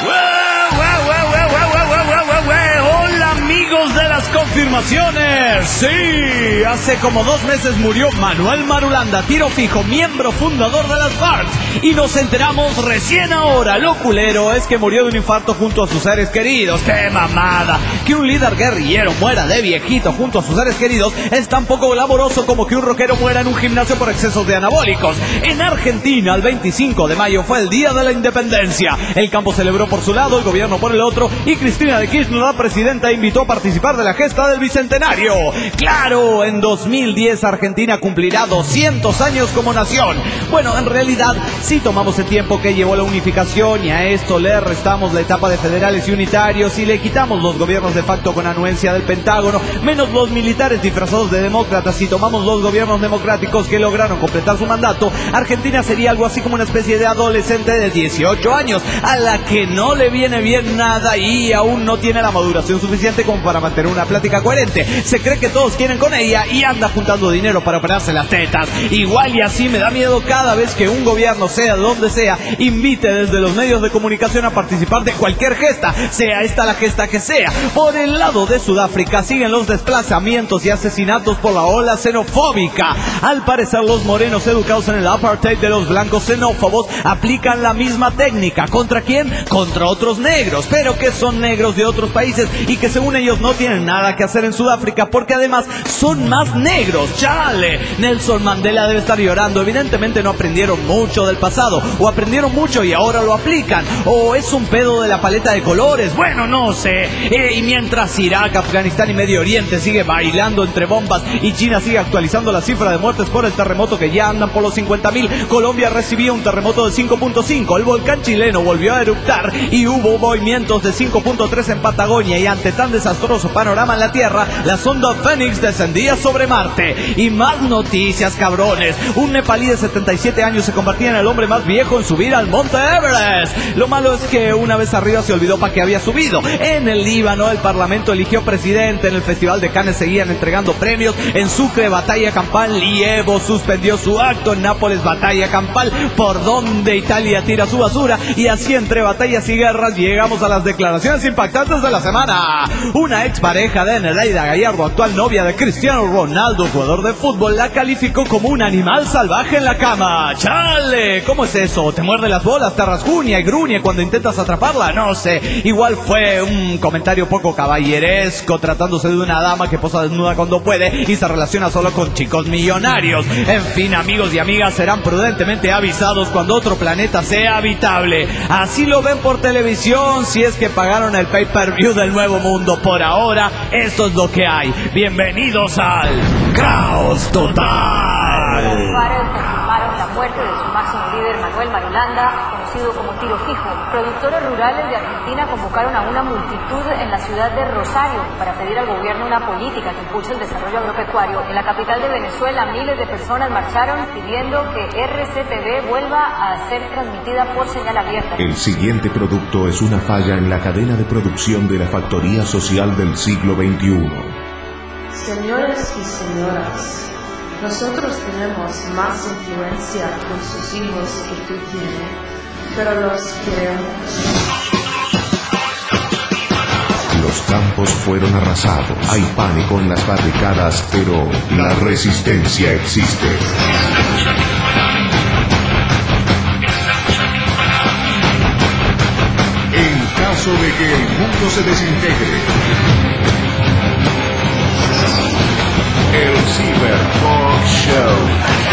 Hola amigos de las confirmaciones. Sí, hace como 2 meses murió Manuel Marulanda, tiro fijo, miembro fundador de las FARC. Y nos enteramos recién ahora. Lo culero es que murió de un infarto junto a sus seres queridos. ¡Qué mamada! Que un líder guerrillero muera de viejito junto a sus seres queridos es tan poco glamoroso como que un rockero muera en un gimnasio por excesos de anabólicos. En Argentina, el 25 de mayo fue el Día de la Independencia. El campo celebró por su lado, el gobierno por el otro, y Cristina de Kirchner, la presidenta, invitó a participar de la gesta del Bicentenario. ¡Claro! En 2010 Argentina cumplirá 200 años como nación. Bueno, en realidad, si tomamos el tiempo que llevó la unificación y a esto le restamos la etapa de federales y unitarios y le quitamos los gobiernos de facto con anuencia del Pentágono, menos los militares disfrazados de demócratas, y tomamos los gobiernos democráticos que lograron completar su mandato, Argentina sería algo así como una especie de adolescente de 18 años, a la que no le viene bien nada y aún no tiene la maduración suficiente como para mantener una plática coherente. Se cree que todos quieren con ella y anda juntando dinero para operarse las tetas. Igual y así me da miedo cada vez que un gobierno, sea de donde sea, invite desde los medios de comunicación a participar de cualquier gesta, sea esta la gesta que sea. Por el lado de Sudáfrica siguen los desplazamientos y asesinatos por la ola xenofóbica. Al parecer los morenos educados en el apartheid de los blancos xenófobos aplican la misma técnica. ¿Contra quién? Contra otros negros, pero que son negros de otros países y que según ellos no tienen nada que hacer en Sudáfrica porque además son más negros. ¡Chale! Nelson Mandela debe estar llorando. Evidentemente no aprendieron mucho del pasado, o aprendieron mucho y ahora lo aplican, o es un pedo de la paleta de colores. Bueno, no sé. Y mientras Irak, Afganistán y Medio Oriente sigue bailando entre bombas y China sigue actualizando la cifra de muertes por el terremoto que ya andan por los 50.000, Colombia recibió un terremoto de 5.5, el volcán chileno volvió a eruptar y hubo movimientos de 5.3 en Patagonia, y ante tan desastroso panorama en la Tierra, la sonda Fénix descendía sobre Marte. Y más noticias, cabrones. Un nepalí de 77 años se convertía en el hombre más viejo en subir al monte Everest. Lo malo es que una vez arriba se olvidó para qué había subido. En el Líbano el parlamento eligió presidente, en el Festival de Cannes seguían entregando premios, en Sucre batalla campal y Evo suspendió su acto, en Nápoles batalla campal por donde Italia tira su basura, y así entre batallas y guerras llegamos a las declaraciones impactantes de la semana. Una expareja de Nereida Gallardo, actual novia de Cristiano Ronaldo, jugador de fútbol, la calificó como un animal salvaje en la cama. ¡Chale! ¿Cómo es eso? ¿Te muerde las bolas, te rasguña y gruñe cuando intentas atraparla? No sé. Igual fue un comentario poco caballeresco, tratándose de una dama que posa desnuda cuando puede y se relaciona solo con chicos millonarios. En fin, amigos y amigas, serán prudentemente avisados cuando otro planeta sea habitable. Así lo ven por televisión, si es que pagaron el pay-per-view del Nuevo Mundo. Por ahora, esto es lo que hay. Bienvenidos al Caos Total. Confirmaron la muerte de su máximo líder Manuel Marulanda, conocido como Tiro Fijo. Productores rurales de Argentina convocaron a una multitud en la ciudad de Rosario para pedir al gobierno una política que impulse el desarrollo agropecuario. En la capital de Venezuela, miles de personas marcharon pidiendo que RCTV vuelva a ser transmitida por señal abierta. El siguiente producto es una falla en la cadena de producción de la factoría social del siglo XXI. Señores y señoras, nosotros tenemos más influencia con sus hijos que tú tienes, pero los queremos. Los campos fueron arrasados. Hay pánico en las barricadas, pero la resistencia existe. En caso de que el mundo se desintegre, el Cyber Talk Show.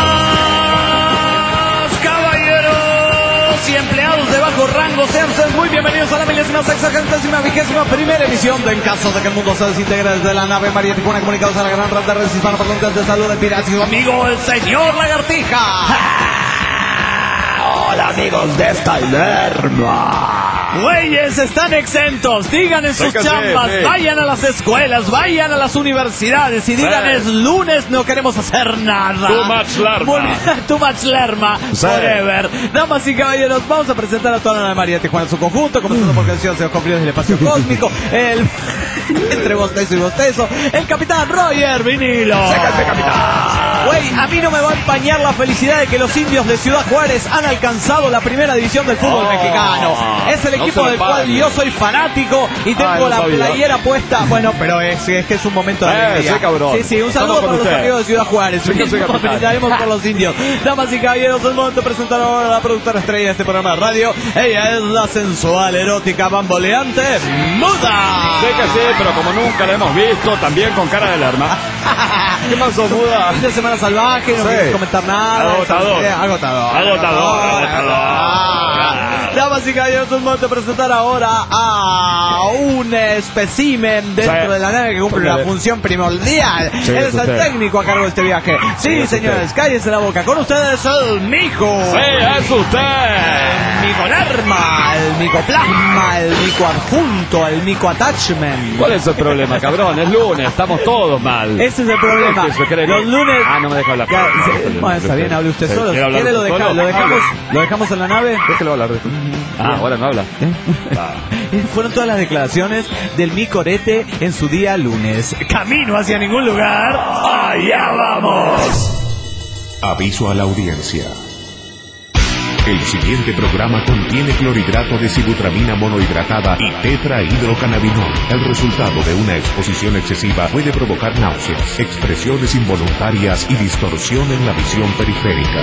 ¡Damas, caballeros y empleados de bajo rango! Sean ustedes muy bienvenidos a la 1661ª emisión de En caso de que el mundo se desintegre, desde la nave María Tijuana, comunicados a la gran red de redes hispanoparlantes de salud del pirata y su amigo el señor Lagartija. Hola amigos de esta lerma. Güeyes, están exentos. Digan en sus chambas, vayan a las escuelas, vayan a las universidades y digan es lunes, no queremos hacer nada. Too much lerma. Too much lerma. Forever. Damas y caballeros, vamos a presentar a toda la María Tijuana en su conjunto, comenzando por canción Se Confríos del Espacio Cósmico, el entre bostezo y bostezo, el capitán Roger Vinilo. ¡Sécate, capitán! Güey, a mí no me va a empañar la felicidad de que los indios de Ciudad Juárez han alcanzado la primera división del fútbol mexicano. Es el equipo del cual yo soy fanático y tengo la playera puesta. Bueno, pero es que es un momento de alegría. Sí, un saludo para los amigos de Ciudad Juárez. Brindaremos por los indios. Damas y caballeros, es momento de presentar ahora a la productora estrella de este programa de radio. Ella es la sensual, erótica, bamboleante Muda. Sé que sí, pero como nunca la hemos visto, también con cara de alarma. ¿Qué pasó, Muda? Fin de semana salvaje, no quieres comentar nada. Agotador. Damas y caballeros, es momento de presentar ahora a un espécimen dentro de la nave que cumple una función primordial. Él es el técnico a cargo de este viaje. Sí, señores, cállese la boca. Con ustedes el mico. Sí, es usted. El micoderma, el micoplasma, el micoadjunto, el micoattachment. ¿Cuál es el problema, cabrón? Es lunes, estamos todos mal. Ese es el problema. Los lunes... no me deja hablar. Bueno, está bien, hable usted solo. Si quiere lo dejamos en la nave. Déjelo hablar. Ahora no habla. Fueron todas las declaraciones del Micorete en su día lunes. Camino hacia ningún lugar. ¡Allá vamos! Aviso a la audiencia. El siguiente programa contiene clorhidrato de sibutramina monohidratada y tetrahidrocannabinol. El resultado de una exposición excesiva puede provocar náuseas, expresiones involuntarias y distorsión en la visión periférica.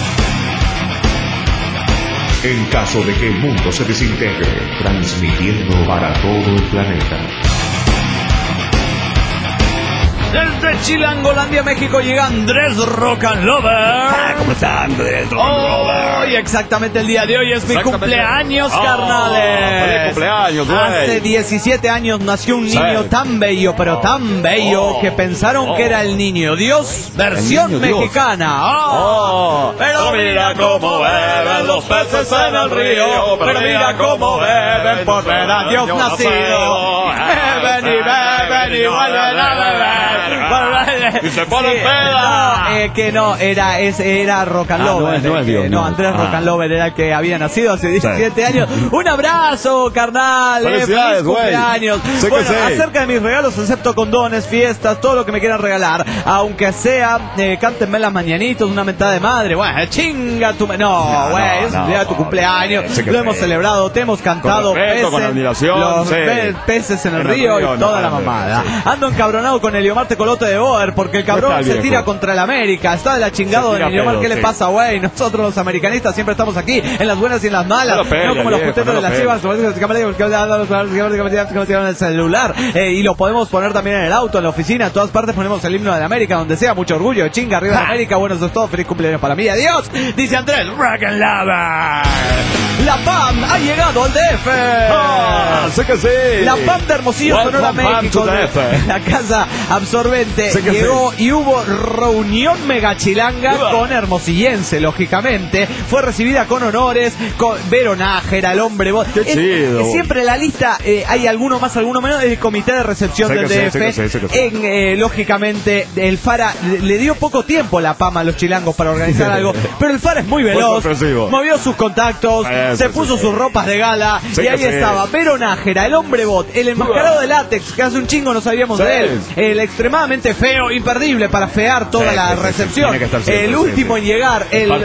En caso de que el mundo se desintegre, transmitiendo para todo el planeta. Desde Chilangolandia, México, llega Andrés Rock and Lover. ¿Cómo está Andrés Rock and Lover? Hoy, exactamente el día de hoy, es mi cumpleaños, carnales. ¡Feliz cumpleaños, güey! Hace 17 años nació un niño tan bello, pero tan bello, que pensaron que era el niño Dios, versión niño mexicana. Pero mira cómo beben los peces en el río. Pero mira cómo beben por ver a Dios nacido. Beben y beben y vuelven a beber. Y se ponen peda. Que no, era Rock and Lover. No es Dios, no, Andrés Rock and Lover era el que había nacido hace 17 años. Un abrazo, carnal. Felicidades, feliz cumpleaños. Bueno, acerca de mis regalos, acepto condones, fiestas, todo lo que me quieran regalar. Aunque sea, cántenme las mañanitos, una mentada de madre. Bueno, chinga tu... No, güey, es el día de tu cumpleaños. Lo hemos celebrado, te hemos cantado. Con admiración, los peces en el río y toda la mamada. Ando encabronado con Eliomar Tecolote de Boer, porque el cabrón se tira contra el América. Está de la chingado de Eliomar. ¿Qué le pasa, güey? Nosotros los americanistas siempre estamos aquí, en las buenas y en las malas. No como los puteros de las chivas, que el celular. Y lo podemos poner también en el auto, en la oficina, en todas partes ponemos el himno de América, donde sea. Mucho orgullo, chinga, arriba de América. Bueno, eso es todo. Feliz cumpleaños para mí. Adiós, dice Andrés Rock and Lover. La PAM ha llegado al DF. Sé que sí. La PAM de Hermosillo, Sonora, México. La casa absorbente llegó y hubo reunión megachilanga con hermosillense, lógicamente. Fue recibida con honores, con Vero Nájera, el hombre. Qué chido. Siempre en la lista hay alguno más, alguno menos. Es el comité de recepción del DF. Lógicamente, el Fara le dio poco tiempo la PAM a los chilangos para organizar algo, pero el Fara es muy veloz. Movió sus contactos, se puso sus ropas de gala y ahí estaba Vero Nájera, el hombre bot, el enmascarado de látex, que hace un chingo no sabíamos de él, el extremadamente feo, imperdible para fear toda la recepción, el último en llegar,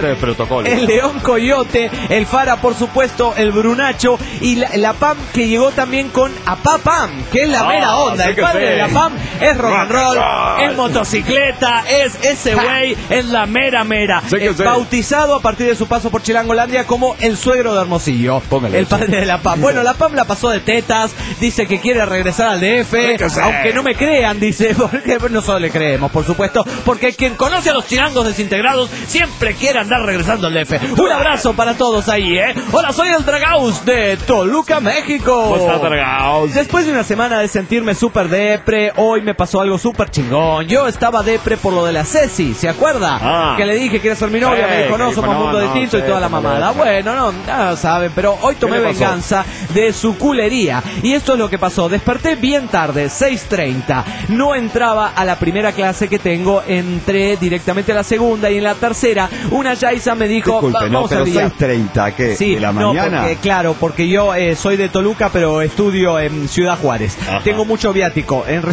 el León Coyote, el Fara, por supuesto, el Brunacho y la PAM, que llegó también con Apá Pam, que es la mera onda. El padre de la PAM es rock and roll, es motocicleta, es ese güey, es la mera. Bautizado a partir de su paso por Chilangolandia como el suegro de Hermosillo, el padre de la PAM. Bueno, la PAM la pasó de tetas, dice que quiere regresar al DF, aunque no me crean, dice, porque nosotros le creemos, por supuesto, porque quien conoce a los chilangos desintegrados siempre quiere andar regresando al DF. Un abrazo para todos ahí, Hola, soy el Dragaus de Toluca, México. ¿Cómo está, Dragaus? Después de una semana de sentirme súper depre, hoy me pasó algo súper chingón. Yo estaba depre por lo de la Ceci, ¿se acuerda? Que le dije que era ser mi novia, me dijo, no, somos mundo distinto y toda la mamada. Bueno, no saben, pero hoy tomé venganza de su culería. Y esto es lo que pasó. Desperté bien tarde, 6:30. No entraba a la primera clase que tengo, entré directamente a la segunda y en la tercera una Yaisa me dijo, disculpe, vamos pero al día. 6:30, ¿qué? Sí, ¿de la mañana? Porque yo soy de Toluca, pero estudio en Ciudad Juárez. Ajá. Tengo mucho viático. En realidad me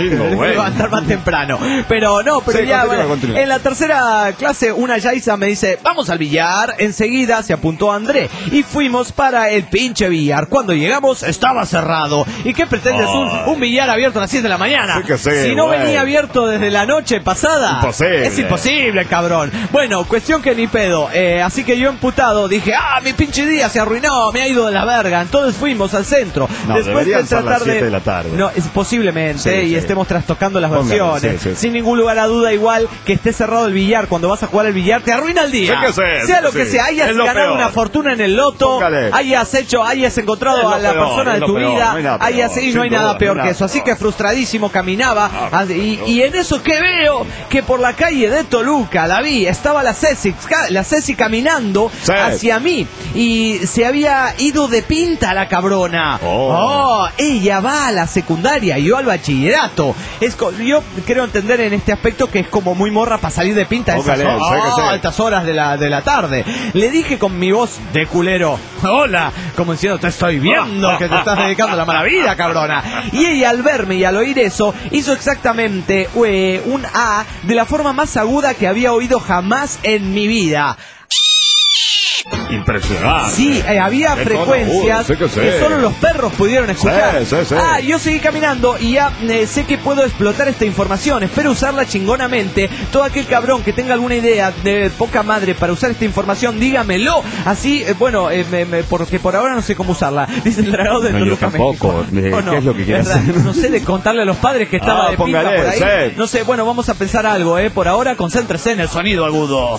levantar más temprano. Pero no, pero sí, ya, continúa. En la tercera clase, una Yaisa me dice, vamos al billar. Enseguida se apuntó André y fuimos para el pinche billar. Cuando llegamos, estaba cerrado. ¿Y qué pretendes? Un billar abierto a las 7 de la mañana. Sí, si no venía abierto desde la noche pasada, imposible. Es imposible, cabrón. Bueno, cuestión que ni pedo. Así que yo emputado dije, mi pinche día se arruinó, me ha ido de la verga. Entonces fuimos al centro. No, después de tratar las 7 de la tarde. No, es posiblemente, y estemos trastocando las Póngale, versiones. Sin ningún lugar a duda, igual que esté cerrado el billar, cuando vas a jugar al billar, te arruina el día. Sea lo que sea, hayas ganado una fortuna en el loto, hayas encontrado a la persona de tu vida, no hay nada peor que eso. Así que frustradísimo caminaba, y en eso que veo, que por la calle de Toluca, la vi, estaba la Ceci caminando hacia mí, y se había ido de pinta la cabrona. Ella va a la secundaria y yo al bachillerato. Yo creo entender en este aspecto que es como muy morra para salir de pinta a altas horas de la tarde. Le dije con mi voz de culero, hola, como diciendo, te estoy viendo que te estás dedicando a la mala vida, cabrona. Y ella al verme y al oír eso, hizo exactamente un A de la forma más aguda que había oído jamás en mi vida. Impresionante. Sí, había frecuencias que solo los perros pudieron escuchar. Yo seguí caminando y ya sé que puedo explotar esta información. Espero usarla chingonamente. Todo aquel cabrón que tenga alguna idea de poca madre para usar esta información, dígamelo. Así, porque por ahora no sé cómo usarla. Dice el dragón de Toluca, tampoco. México. ¿Qué es lo que quieres hacer? No sé, de contarle a los padres que estaba de pinta por ahí. No sé, bueno, vamos a pensar algo, Por ahora, concéntrese en el sonido agudo.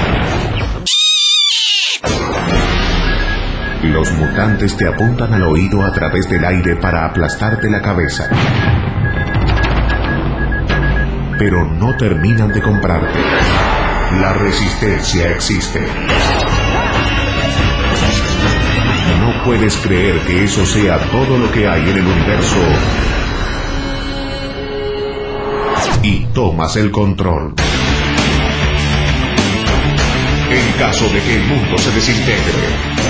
Los mutantes te apuntan al oído a través del aire para aplastarte la cabeza. Pero no terminan de comprarte. La resistencia existe. No puedes creer que eso sea todo lo que hay en el universo. Y tomas el control. En caso de que el mundo se desintegre.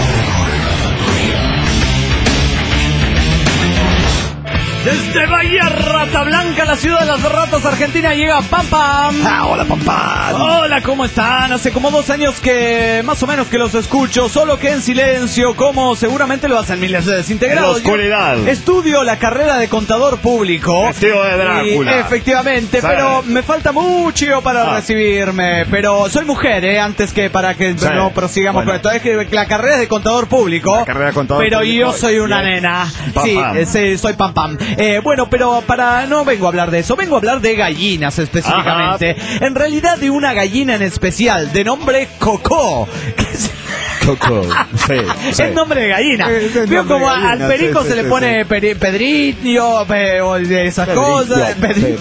Desde Bahía Rata Blanca, la ciudad de las ratas argentina, llega Pam Pam. Hola, Pam Pam. Hola, ¿cómo están? Hace como 2 años que más o menos que los escucho, solo que en silencio, como seguramente lo hacen miles de desintegrados. En la oscuridad. Estudio la carrera de contador público. Vestido de Drácula. Efectivamente, pero me falta mucho para recibirme. Pero soy mujer, antes que para que no prosigamos con esto. Es que la carrera es de contador público. Pero yo soy una nena. Sí, soy Pam Pam. Pero no vengo a hablar de eso, vengo a hablar de gallinas específicamente. En realidad de una gallina en especial, de nombre Coco. Coco, sí. Es nombre de gallina. Veo como al perico se le pone Pedrillo, esas cosas.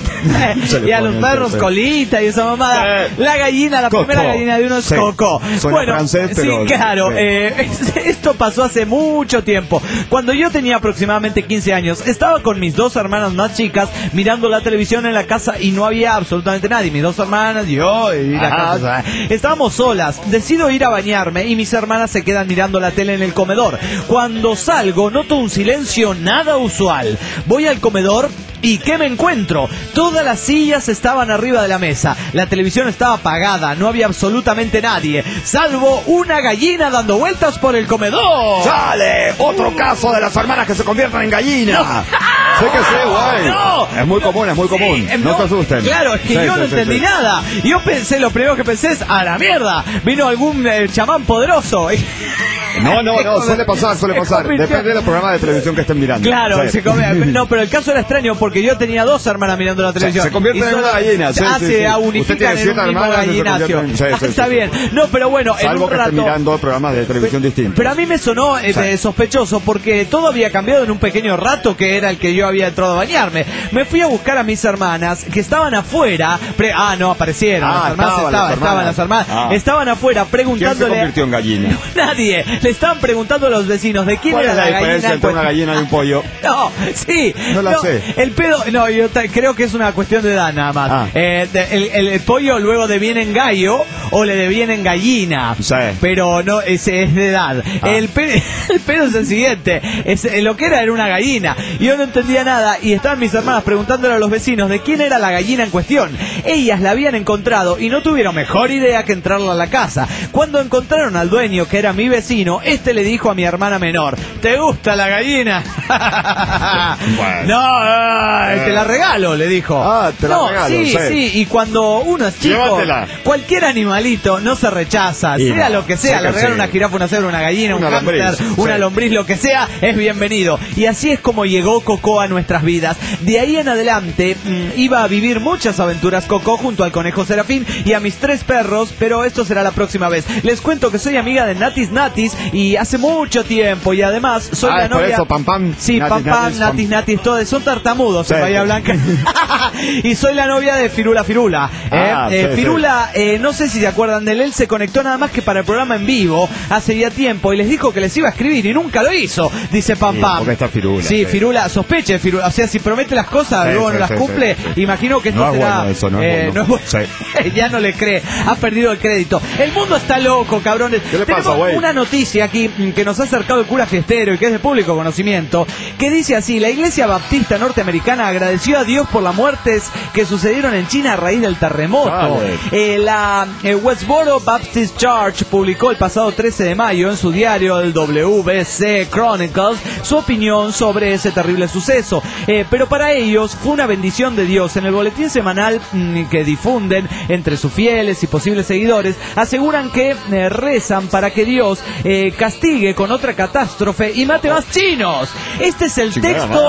Y a los perros colita y esa mamada. La gallina, la primera gallina de uno es Coco. Bueno, francés, pero sí, claro. Esto pasó hace mucho tiempo. Cuando yo tenía aproximadamente 15 años, estaba con mis 2 hermanas más chicas mirando la televisión en la casa y no había absolutamente nadie. Mis 2 hermanas, yo y la casa. Estábamos solas. Decido ir a bañarme y mis hermanas se quedan mirando la tele en el comedor. Cuando salgo, noto un silencio nada usual. Voy al comedor ¿y qué me encuentro? Todas las sillas estaban arriba de la mesa. La televisión estaba apagada. No había absolutamente nadie, salvo una gallina dando vueltas por el comedor. ¡Sale! Otro caso de las hermanas que se convierten en gallinas. Sé que sí, güey. No. Es muy común, no te asusten. Claro, es que yo no entendí nada. Yo pensé, lo primero que pensé es, a la mierda, vino algún chamán poderoso. No, suele pasar. Depende del programa de televisión que estén mirando. Claro, no, pero el caso era extraño porque yo tenía 2 hermanas mirando la televisión. Se convierten en una gallina. Unifican en un mismo gallinacio. Está bien. No, pero bueno, salvo en un que rato, estén mirando programas de televisión distintos. Pero a mí me sonó sospechoso porque todo había cambiado en un pequeño rato que era el que yo había entrado a bañarme. Me fui a buscar a mis hermanas que estaban afuera. No aparecieron. Estaban las hermanas. Estaban afuera preguntándole. ¿Quién se convirtió en gallina? Nadie. Le estaban preguntando a los vecinos de quién era la gallina. ¿Cuál es la diferencia entre una gallina y un pollo? No, sí. No sé. El pedo, yo creo que es una cuestión de edad nada más. El pollo luego deviene en gallo o le devienen gallina. Sí. Pero no, ese es de edad. El pedo es el siguiente. Lo que era una gallina. Yo no entendía nada y estaban mis hermanas preguntándole a los vecinos de quién era la gallina en cuestión. Ellas la habían encontrado y no tuvieron mejor idea que entrarla a la casa. Cuando encontraron al dueño, que era mi vecino, le dijo a mi hermana menor: ¿te gusta la gallina? Bueno. No, te la regalo, le dijo. Te la regalo, sí. Y cuando uno es chico, llévatela. cualquier animalito no se rechaza, y sea no, lo que sea, le regalo una jirafa, una cebra, una gallina, una un hámster, una lombriz, lo que sea, es bienvenido. Y así es como llegó Coco a nuestras vidas. De ahí en adelante iba a vivir muchas aventuras Coco junto al conejo Serafín y a mis 3 perros, pero esto será la próxima vez. Les cuento que soy amiga de Natis Natis y hace mucho tiempo, y además soy la novia. Por eso, Pam Pam. Sí, Pam Pam, Natis, todos son tartamudos en Bahía Blanca. Y soy la novia de Firula. Firula, no sé si se acuerdan de él se conectó nada más que para el programa en vivo hace ya tiempo y les dijo que les iba a escribir y nunca lo hizo, dice Pam Pam. Porque está Firula. Sí, Firula, sospeche de Firula, o sea, si promete las cosas, luego no las cumple, imagino que esto no será... Es bueno eso, no es bueno. Ya no le cree, ha perdido el crédito. El mundo está loco, cabrones. ¿Qué le pasa, güey? Una noticia aquí que nos ha acercado el cura fiestero y que es de público conocimiento, que dice así: la Iglesia Baptista Norteamericana agradeció a Dios por las muertes que sucedieron en China a raíz del terremoto. La Westboro Baptist Church publicó el pasado 13 de mayo en su diario, el WBC Chronicles, su opinión sobre ese terrible suceso. Pero para ellos fue una bendición de Dios. En el boletín semanal que difunden entre sus fieles y posibles seguidores, aseguran que rezan para que Dios castigue con otra catástrofe y mate más chinos. Este es el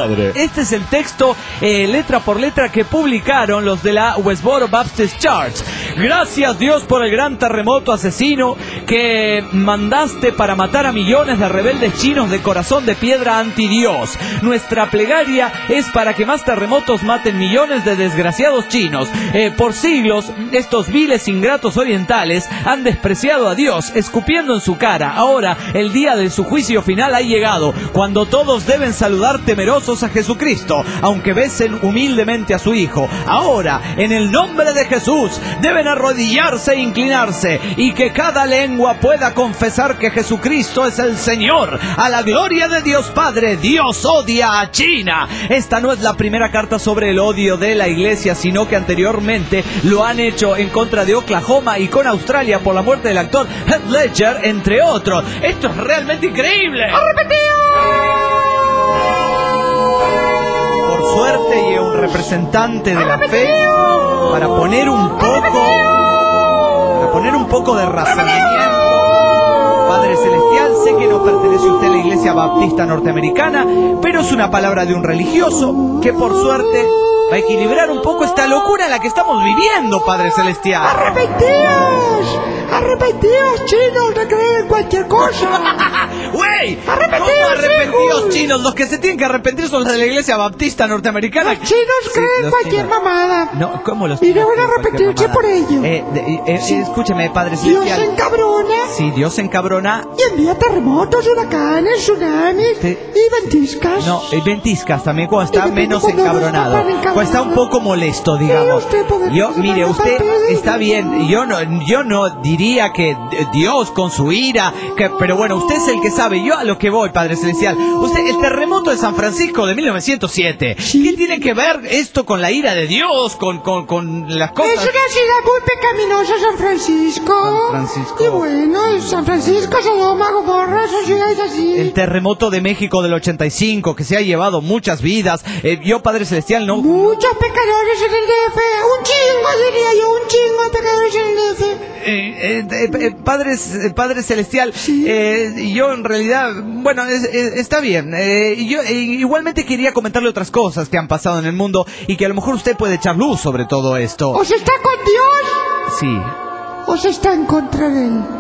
texto letra por letra que publicaron los de la Westboro Baptist Church. Gracias Dios por el gran terremoto asesino que mandaste para matar a millones de rebeldes chinos de corazón de piedra anti Dios. Nuestra plegaria es para que más terremotos maten millones de desgraciados chinos. Por siglos estos viles ingratos orientales han despreciado a Dios, escupiendo en su cara. Ahora el día de su juicio final ha llegado, cuando todos deben saludar temerosos a Jesucristo, aunque besen humildemente a su Hijo. Ahora, en el nombre de Jesús, deben arrodillarse e inclinarse, y que cada lengua pueda confesar que Jesucristo es el Señor. A la gloria de Dios Padre, Dios odia a China. Esta no es la primera carta sobre el odio de la Iglesia, sino que anteriormente lo han hecho en contra de Oklahoma y con Australia por la muerte del actor Heath Ledger, entre otros. Esto es realmente increíble. Por suerte llega un representante de la fe para poner un poco de razonamiento. Padre Celestial, sé que no pertenece usted a la Iglesia Baptista Norteamericana, pero es una palabra de un religioso que por suerte va a equilibrar un poco esta locura en la que estamos viviendo, Padre Celestial. ¡Arrepentidos, chinos, de creer en cualquier cosa! ¡Güey! ¡Arrepentidos, chinos! Los que se tienen que arrepentir son los de la Iglesia Baptista Norteamericana. Los chinos creen cualquier mamada. No, ¿cómo los chinos? Y deben arrepentirse por ello. Escúcheme, Padre Celestial. Dios se encabrona. Sí, Dios se encabrona. Y envía terremotos, huracanes, tsunamis y ventiscas. No, ventiscas también cuando está menos encabronado. Cuando está un poco molesto, digamos. Mire, usted está bien. Yo no diría que Dios con su ira, pero bueno, usted es el que sabe. Yo a lo que voy, Padre Celestial. Usted, el terremoto de San Francisco de 1907. ¿Sí? ¿Qué tiene que ver esto con la ira de Dios, con las cosas? Es una ciudad muy pecaminosa, San Francisco. Y bueno, San Francisco, Sodoma, Gomorra, son ciudades así. El terremoto de México del 85, que se ha llevado muchas vidas. Yo, Padre Celestial, no... Muchos pecadores en el DF. Un chingo de pecadores en el DF. Padre Celestial, sí. Yo en realidad, bueno, está bien. Yo igualmente quería comentarle otras cosas que han pasado en el mundo y que a lo mejor usted puede echar luz sobre todo esto. ¿Os está con Dios? Sí. ¿Os está en contra de él?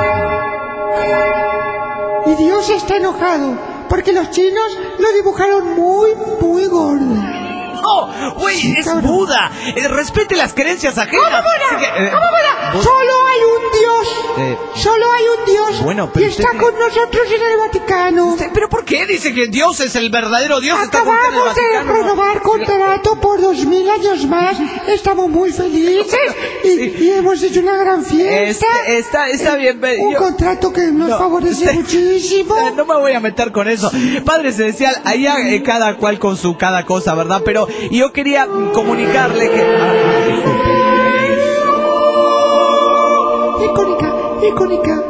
Y Dios está enojado porque los chinos lo dibujaron muy gordo. ¡Oh! ¡Güey! Sí, ¡es cabrón! Buda. Respete las creencias ajenas. ¿Cómo Buda? ¿Cómo Buda? Solo hay un Dios. Solo hay un Dios. Bueno, pero y está con nosotros en el Vaticano. ¿Pero por qué dice que Dios es el verdadero Dios? Acabamos de renovar contrato por 2000 años más. Estamos muy felices y hemos hecho una gran fiesta. Está bien. Un contrato que nos favorece muchísimo. No me voy a meter con eso. Padre Celestial, allá cada cual con su cada cosa, ¿verdad? Pero yo quería comunicarle que... Icónica.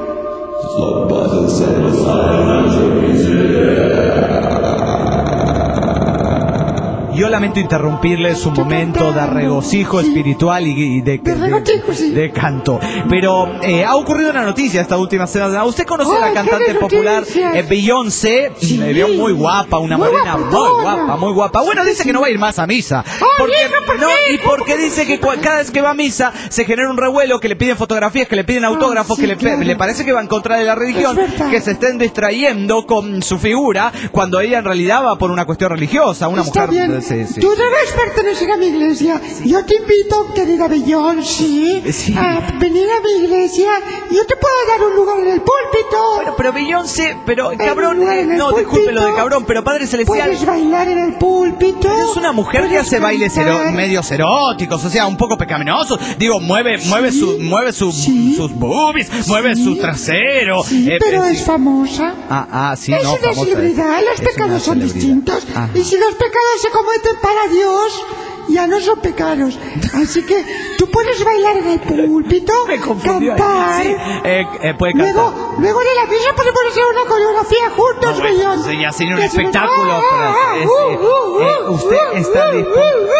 Yo lamento interrumpirle su momento de regocijo espiritual y de canto. Pero ha ocurrido una noticia esta última semana. ¿Usted conoce a la cantante popular Beyoncé? Me vio muy guapa, una morena muy guapa. Bueno, dice que no va a ir más a misa. Porque dice que cada vez que va a misa se genera un revuelo, que le piden fotografías, que le piden autógrafos, que le parece que va en contra de la religión, que se estén distrayendo con su figura cuando ella en realidad va por una cuestión religiosa, una mujer... Sí. Tú debes pertenecer a mi iglesia. Yo te invito, querida Beyoncé, a venir a mi iglesia. Yo te puedo dar un lugar en el púlpito. Bueno, pero Beyoncé, cabrón, no, disculpe lo de cabrón, pero Padre Celestial... Puedes bailar en el púlpito. Es una mujer que hace bailes medios eróticos, o sea, un poco pecaminosos. Digo, mueve sus boobies, mueve su trasero. Pero es famosa. Sí, es una celebridad. Los pecados son distintos. Y si los pecados se cometen para Dios, ya no son pecados. Así que tú puedes bailar en el púlpito, cantar. Sí, puede cantar. Luego de la misa podemos hacer una coreografía juntos, Beyoncé. Ya sería un espectáculo. Usted está listo.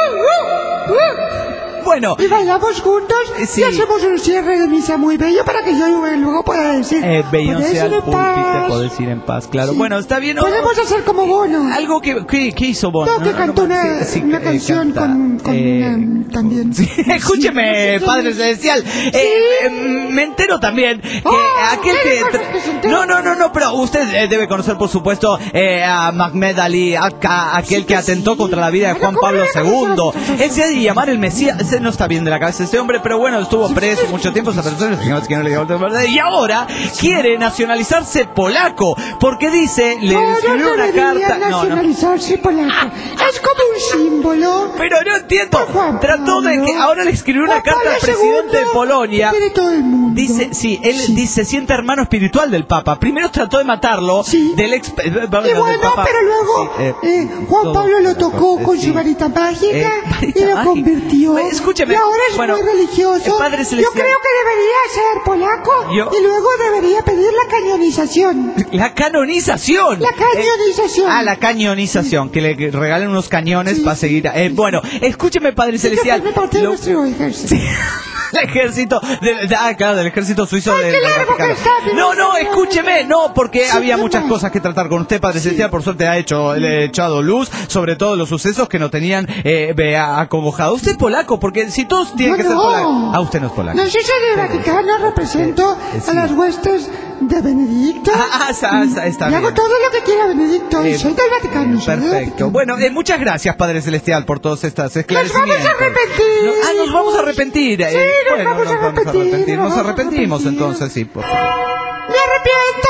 Bueno. Y bailamos juntos y hacemos un cierre de misa muy bello para que yo luego pueda decir Beyoncé al púlpito, puedes ir en paz, claro. Sí. Bueno, está bien. Podemos hacer como Bono. Algo ¿qué hizo Bono? Que cantó una canción con también. Sí. Escúcheme, Padre Celestial. Me entero también que aquel que... No, pero usted debe conocer, por supuesto, a Mahmed Ali, aquel que atentó contra la vida de Juan Pablo II. Él se ha de llamar el Mesías. No está bien de la cabeza este hombre, pero bueno, estuvo preso mucho tiempo, esa persona que no le dio verdad, y ahora quiere nacionalizarse polaco, porque dice, le escribió una carta. Nacionalizarse polaco. Es como un símbolo. Pero no entiendo. Trató de que ahora le escribió una carta al presidente de Polonia. Todo el mundo. Dice, él se siente hermano espiritual del Papa. Primero trató de matarlo del ex. Pero luego Juan Pablo lo tocó con su varita mágica y lo convirtió. Escúcheme. Y ahora es muy religioso. Padre Celestial. Yo creo que debería ser polaco y luego debería pedir la canonización. ¿La canonización? La canonización. La cañonización. Que le regalen unos cañones para seguir. Bueno, escúcheme, Padre Celestial. Que parte de nuestro ejército. El ejército del ejército suizo del Vaticano. No, escúcheme, porque había muchas cosas que tratar con usted, Padre Celestial. Por suerte le he echado luz sobre todos los sucesos que nos tenían acongojado. Usted es polaco, porque si todos tienen que ser polacos. Usted no es polaco. No, yo soy del Vaticano, represento a las huestes de Benedicto. Está bien. Hago todo lo que quiera Benedicto. Soy del Vaticano. Perfecto. Bueno, muchas gracias, Padre Celestial, por todos estos esclarecimientos. Nos vamos a arrepentir. Nos vamos a arrepentir. Sí, nos vamos a arrepentir. Nos arrepentimos entonces, sí, por favor. Me arrepiento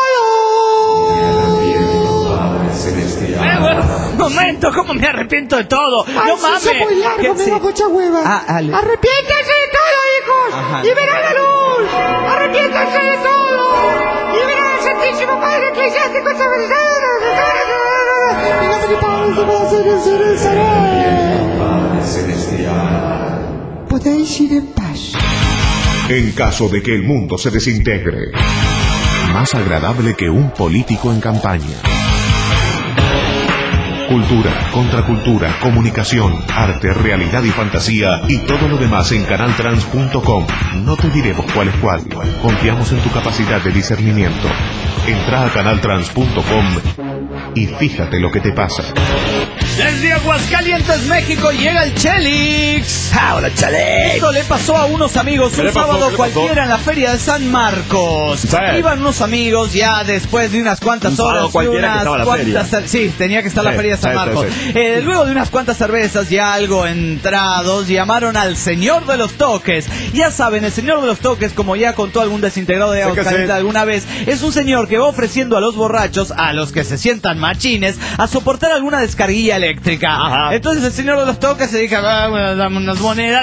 de todo. Padre Celestial. Momento, ¿cómo me arrepiento de todo? No mames. Es muy largo, me da mucha hueva. Arrepiéntanse de todo, hijos. Y verán la luz. Arrepiéntanse de todo. Y verán al Santísimo Padre Eclesiástico. Padre Celestial. Podéis ir en paz. En caso de que el mundo se desintegre, más agradable que un político en campaña. Cultura, contracultura, comunicación, arte, realidad y fantasía y todo lo demás en canaltrans.com. No te diremos cuál es cuál. Confiamos en tu capacidad de discernimiento. Entra a canaltrans.com y fíjate lo que te pasa. Desde Aguascalientes, México, llega el Chelix. ¡Hola, Chelix! Esto le pasó a unos amigos un sábado cualquiera en la feria de San Marcos. Sí. Iban unos amigos ya después de unas cuantas horas. Sí, tenía que estar la feria de San Marcos. Luego de unas cuantas cervezas, ya algo entrados, llamaron al señor de los toques. Ya saben, el señor de los toques, como ya contó algún desintegrado de Aguascalientes alguna vez, es un señor que va ofreciendo a los borrachos, a los que se sientan machines, a soportar alguna descarguilla eléctrica. Ajá. Entonces el señor de los toques se dice, dame unas monedas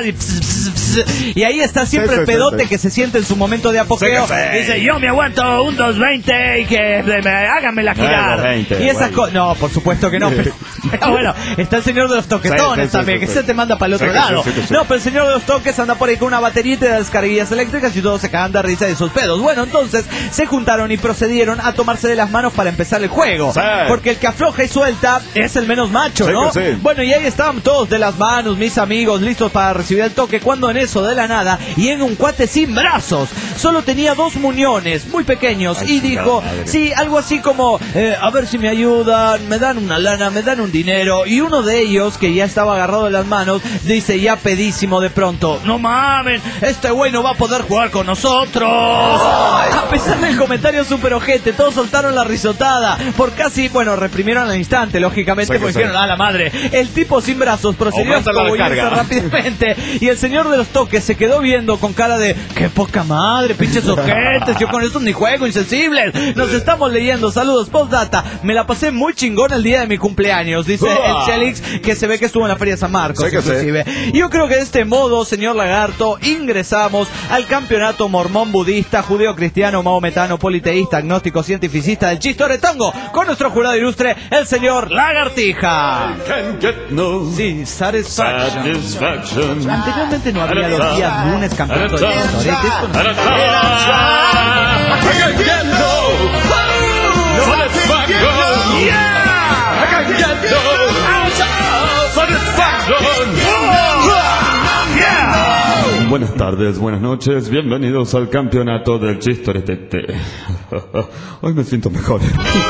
y ahí está siempre el pedote que se siente en su momento de apogeo. Dice, yo me aguanto un 220 y que háganmela girar. Y esa cosa, no, por supuesto que no, pero bueno, está el señor de los toquetones también, que se te manda para el otro lado. No, pero el señor de los toques anda por ahí con una batería de descarguillas eléctricas y todos se cagan de risa de esos pedos. Bueno, entonces se juntaron y procedieron a tomarse de las manos para empezar el juego. Porque el que afloja y suelta es el menos macho, ¿no? Bueno, y ahí estaban todos de las manos, mis amigos, listos para recibir el toque, cuando en eso de la nada llega un cuate sin brazos. Solo tenía 2 muñones muy pequeños y dijo, sí, algo así como, a ver si me ayudan, me dan una lana, me dan un dinero. Y uno de ellos, que ya estaba agarrado de las manos, dice ya pedísimo de pronto, no mamen, este güey no va a poder jugar con nosotros. A pesar del comentario super ojete, todos soltaron la risotada. Por casi, bueno, reprimieron al instante, lógicamente, porque dijeron, a la madre. El tipo sin brazos procedió a escabullirse rápidamente. Y el señor de los toques se quedó viendo con cara de, qué poca madre, pinches ojetes, yo con estos ni juego, insensibles. Nos estamos leyendo, saludos, postdata. Me la pasé muy chingón el día de mi cumpleaños, dice el Chelix, que se ve que estuvo en la feria de San Marcos, inclusive. Yo creo que de este modo, señor Lagarto, ingresamos al campeonato mormón, budista, judeo, cristiano, maometano, politeísta, agnóstico, cientificista del chistoretongo, con nuestro jurado ilustre, el señor Lagartija. Sí, Satisfaction. Anteriormente no había los días lunes campeonato de chistoretes. Buenas tardes, buenas noches, bienvenidos al campeonato del Chistoretete. Hoy me siento mejor.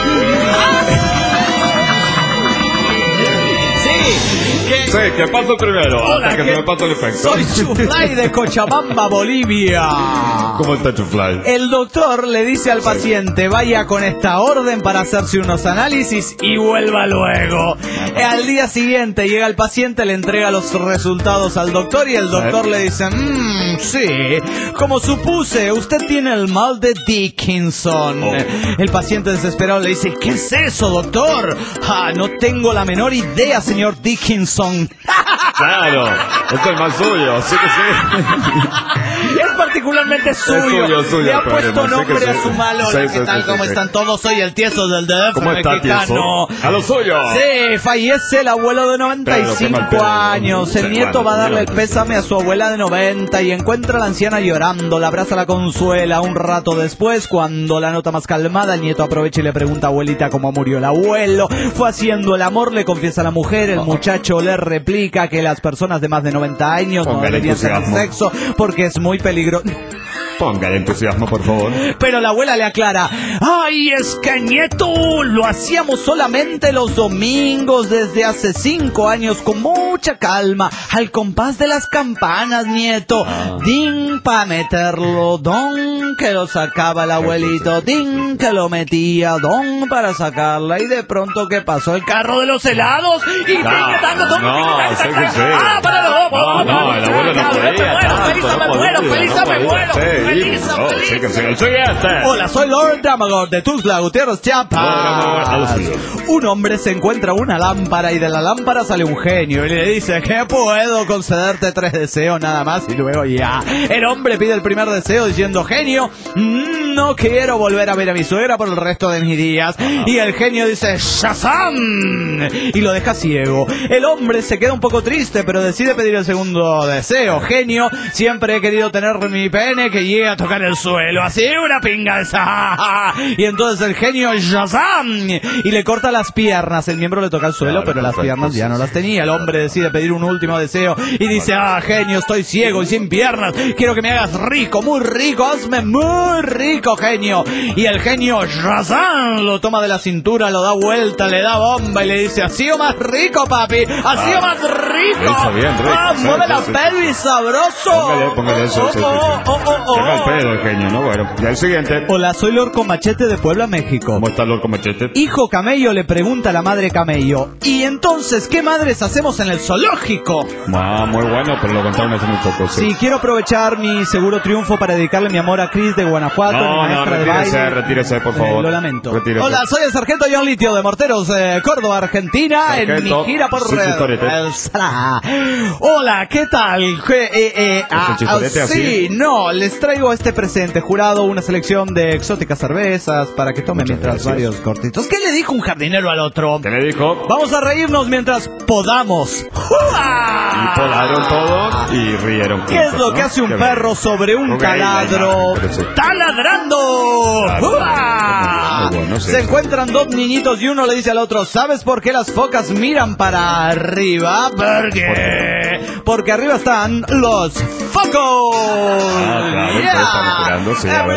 Sí, que paso primero. Hola, hasta que se me pase el efecto. Soy Chuflay de Cochabamba, Bolivia. ¿Cómo está Chuflay? El doctor le dice al paciente, vaya con esta orden para hacerse unos análisis y vuelva luego. Al día siguiente llega el paciente, le entrega los resultados al doctor y el doctor le dice, sí, como supuse, usted tiene el mal de Dickinson. El paciente desesperado le dice, ¿qué es eso, doctor? No tengo la menor idea, señor Dickinson. Claro, es el mal suyo, así que sí. Es particularmente suyo. Le ha puesto nombre a su mal. Hola, ¿qué tal? ¿Cómo están todos? Soy el tieso del DF ¿Cómo está, mexicano. A lo suyo. Sí, fallece el abuelo de 95 años. El nieto va a darle el pésame a su abuela de 90 y encuentra a la anciana llorando. La abraza, la consuela. Un rato después, cuando la nota más calmada, el nieto aprovecha y le pregunta, abuelita, ¿cómo murió el abuelo? Fue haciendo el amor, le confiesa a la mujer. El muchacho le replica que las personas de más de 90 años no deberían tener sexo porque es muy peligroso. Ponga el entusiasmo, por favor. Pero la abuela le aclara, ¡ay, es que nieto! Lo hacíamos solamente los domingos desde hace 5 años con mucha calma, al compás de las campanas, nieto. Din pa' meterlo, don que lo sacaba el abuelito, din que lo metía, don para sacarla. Y de pronto, ¿qué pasó? El carro de los helados. Y no, sé que sí. No, el abuelo no podía. Hola, soy Lord Damagor de Tuxtla Gutiérrez, Chiapas. Un hombre se encuentra una lámpara y de la lámpara sale un genio y le dice que puedo concederte 3 deseos nada más y luego ya. El hombre pide el primer deseo diciendo, genio, no quiero volver a ver a mi suegra por el resto de mis días. Y el genio dice, ¡Shazam! Y lo deja ciego. El hombre se queda un poco triste, pero decide pedir el segundo deseo. Genio, siempre he querido tener mi pene que llegue a tocar el suelo, así una pinga esa. Y entonces el genio ¡Shazam! Y le corta las piernas. El miembro le toca el suelo, pero las piernas ya no las tenía. El hombre decide pedir un último deseo y dice, genio, estoy ciego y sin piernas, quiero que me hagas rico, muy rico, hazme muy rico, genio. Y el genio Shazam lo toma de la cintura, lo da vuelta, le da bomba y le dice, ha sido más rico, papi, ha sido más rico. Está bien, rico. Mueve la pelvis, sabroso. Póngale eso. Saca el pedo el genio, ¿no? Bueno, y el siguiente. Hola, soy Lorco Machete de Puebla, México. ¿Cómo está Lorco Machete? Hijo camello le pregunta a la madre camello, ¿y entonces qué madres hacemos en el zoológico? Muy bueno, pero lo contaron hace muy poco. Sí, quiero aprovechar mi seguro triunfo para dedicarle mi amor a Cris de Guanajuato, mi maestra de baile. Retírese, por favor. Lo lamento. Retírese. Hola, soy el sargento John Litio de Morteros, Córdoba, Argentina, sargento, en mi gira por el Sala. Hola, ¿qué tal? Sí, no, les traigo este presente, jurado, una selección de exóticas cervezas para que tomen mientras varios cortitos. ¿Qué le dijo un jardinero al otro? ¿Qué le dijo? Vamos a reírnos mientras podamos. Y podaron todo y rieron. ¿Qué es lo que hace un perro sobre un taladro? ¡Taladrando! Bueno, sí. Se encuentran dos niñitos y uno le dice al otro, ¿sabes por qué las focas miran para arriba? Porque arriba están los focos. Claro,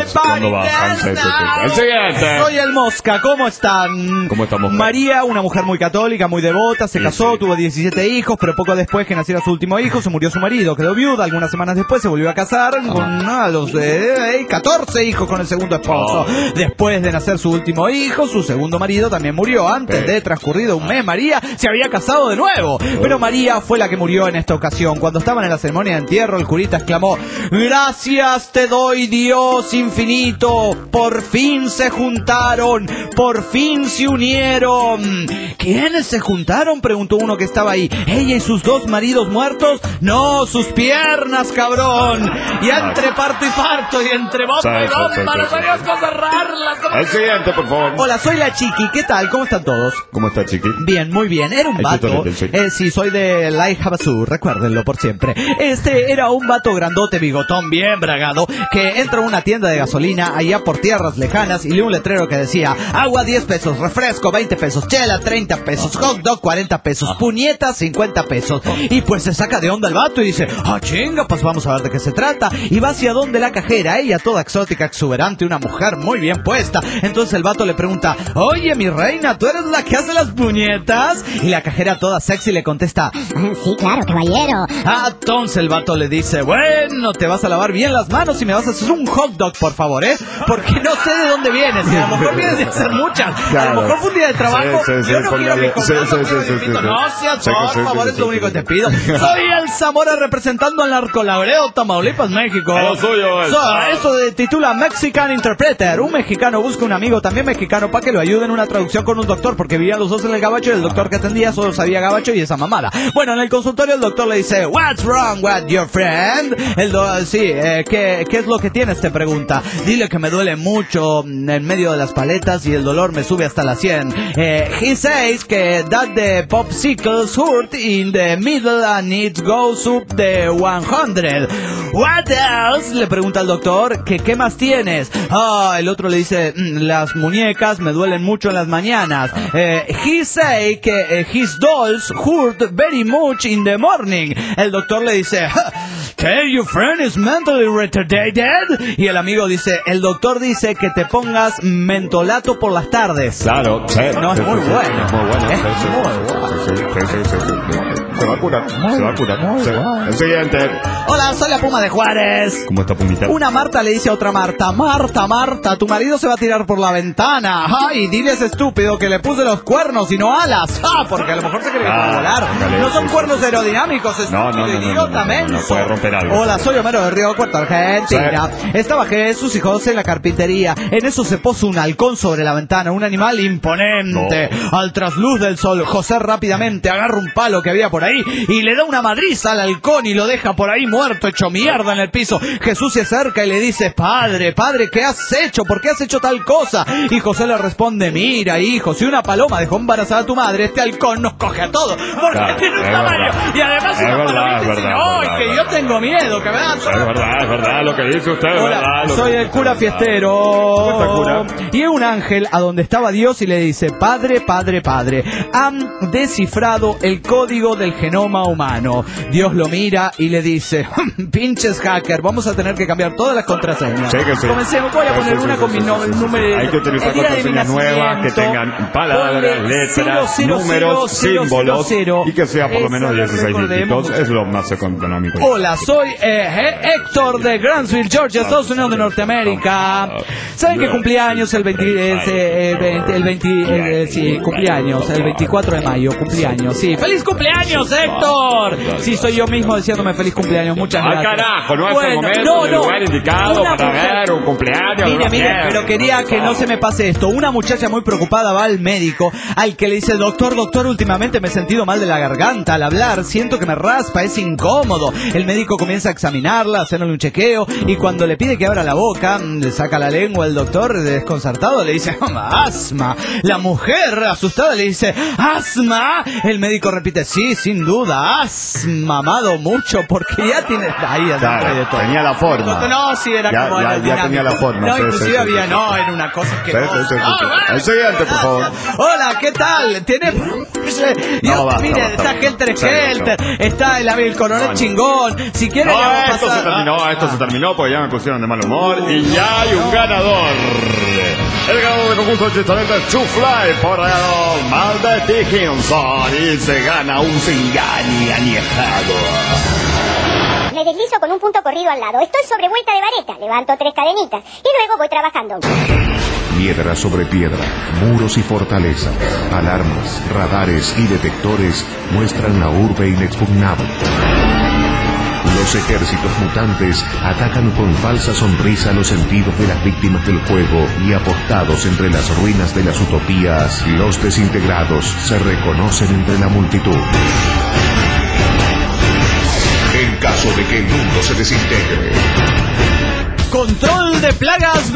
el siguiente. Soy el Mosca, ¿cómo están? ¿Cómo estamos? María, una mujer muy católica, muy devota, se casó, tuvo 17 hijos, pero poco después que naciera su último hijo, se murió su marido, quedó viuda, algunas semanas después se volvió a casar con a los 14 hijos con el segundo esposo. Después de nacer su último hijo, su segundo marido también murió. Antes de transcurrido un mes, María se había casado de nuevo, pero María fue la que murió en esta ocasión. Cuando estaban en la ceremonia de entierro, el curita exclamó, gracias te doy, Dios infinito, por fin se juntaron, por fin se unieron. ¿Quiénes se juntaron?, preguntó uno que estaba ahí. ¿Ella y sus dos maridos muertos? No, sus piernas, cabrón. Y entre parto y parto, y entre bomba y bomba, no sabías cosas raras. El siguiente, por favor. Hola, soy la Chiqui, ¿qué tal? ¿Cómo están todos? ¿Cómo está, Chiqui? Bien, muy bien. Era un vato. Sí, soy de Lai Havasu, recuérdenlo por siempre. Era un vato grandote, bigotón, bien bragado, que entra a una tienda de gasolina allá por tierras lejanas y lee un letrero que decía, agua 10 pesos, refresco 20 pesos, chela 30 pesos, hot dog 40 pesos, puñetas 50 pesos. Y pues se saca de onda el vato y dice, chinga, pues vamos a ver de qué se trata. Y va hacia donde la cajera, ella toda exótica, exuberante, una mujer muy bien puesta. Entonces el vato le pregunta, oye, mi reina, ¿tú eres la que hace las puñetas? Y la cajera toda sexy le contesta, sí, claro, caballero. Entonces el vato le dice, bueno, te vas a lavar bien las manos y me vas a hacer un hot dog, por favor, porque no sé de dónde vienes, y a lo mejor vienes de hacer muchas, a lo mejor fue un día de trabajo, yo no quiero mi no seas por favor, es lo único que te pido. Soy el Zamora representando al Narcolabreo, Tamaulipas, México. Eso titula Mexican Interpreter. Un mexicano busca un amigo también mexicano para que lo ayude en una traducción con un doctor, porque vivían los dos en el gabacho y el doctor que atendía solo sabía gabacho y esa mamada. Bueno, en el consultorio el doctor le dice, what's wrong with your friend? ¿Qué es lo que tienes?, te pregunta. Dile que me duele mucho en medio de las paletas y el dolor me sube hasta la 100. He says que that the popsicles hurt in the middle and it goes up the 100. What else? Le pregunta el doctor, ¿qué más tienes? El otro le dice, las muñecas me duelen mucho en las mañanas. He say que his dolls hurt very much in the morning. El doctor le dice, tell your friend is mentally retarded. Y el amigo dice, el doctor dice que te pongas mentolato por las tardes. Claro, sí. No, es muy bueno. Es muy bueno. Se va a curar. El siguiente. Hola, soy la Puma de Juárez. ¿Cómo está, Pumita? Una Marta le dice a otra Marta, Marta, tu marido se va a tirar por la ventana. Ay, dile ese estúpido que le puse los cuernos y no alas. Porque a lo mejor se cree que puede volar. No son cuernos aerodinámicos, estúpido, idiota, menso. No puede romper algo. Hola, soy Homero de Río Cuarto, Argentina. Estaba Jesús y José en la carpintería. En eso se puso un halcón sobre la ventana, un animal imponente. Al trasluz del sol, José rápidamente agarra un palo que había por ahí y le da una madriza al halcón y lo deja por ahí muerto, hecho mierda en el piso. Jesús se acerca y le dice, padre, ¿qué has hecho? ¿Por qué has hecho tal cosa? Y José le responde, mira, hijo, si una paloma dejó embarazada a tu madre, este halcón nos coge a todos, porque tiene un tamaño. Y además una palomita dice, que yo tengo miedo, que me da todo. Es verdad lo que dice usted. Hola, soy el cura fiestero. ¿Cómo está, cura? Y un ángel a donde estaba Dios y le dice, padre, han descifrado el código del genoma humano. Dios lo mira y le dice, pinches hacker, vamos a tener que cambiar todas las contraseñas. Sí, que sí. Comencemos, voy a poner una con mi número. Hay que utilizar contraseñas nuevas que tengan palabras, letras, números, símbolos y que sea por lo menos 16 dígitos. Es lo más económico. Hola, soy Héctor de Grantsville, Georgia, Estados Unidos de Norteamérica. ¿Saben que cumpleaños el 24 de mayo, cumpleaños? Sí, ¡feliz cumpleaños, Héctor! Sí, soy yo mismo diciéndome feliz cumpleaños, muchas gracias. Carajo, no es el momento, el lugar indicado para ver un cumpleaños. Mire, pero quería que no se me pase esto. Una muchacha muy preocupada va al médico, al que le dice, doctor, últimamente me he sentido mal de la garganta al hablar, siento que me raspa, es incómodo. El médico comienza a examinarla, hacerle un chequeo, y cuando le pide que abra la boca, le saca la lengua, el doctor, desconcertado, le dice, asma. La mujer, asustada, le dice, asma. El médico repite, sí, sin duda, has mamado mucho, porque ya tiene... Ahí, claro, tenía la forma. No, sí, era ya, como... ya tenía la forma. No, sí, inclusive sí, había... sí, No, era una cosa que... El siguiente, por favor. Hola, ¿qué tal? ¿Tiene...? Mire, está Helter Skelter, está el coronel chingón. Si quiere, esto se terminó porque ya me pusieron de mal humor y ya hay un ganador. El ganador del concurso de chistorete es Two Fly por regaló mal de Dickinson y se gana un Zingani añejado. Me deslizo con un punto corrido al lado. Estoy sobre vuelta de vareta. Levanto 3 cadenitas y luego voy trabajando. Piedra sobre piedra, muros y fortalezas, alarmas, radares y detectores muestran la urbe inexpugnable. Los ejércitos mutantes atacan con falsa sonrisa los sentidos de las víctimas del juego y apostados entre las ruinas de las utopías, los desintegrados se reconocen entre la multitud. En caso de que el mundo se desintegre. Control de plagas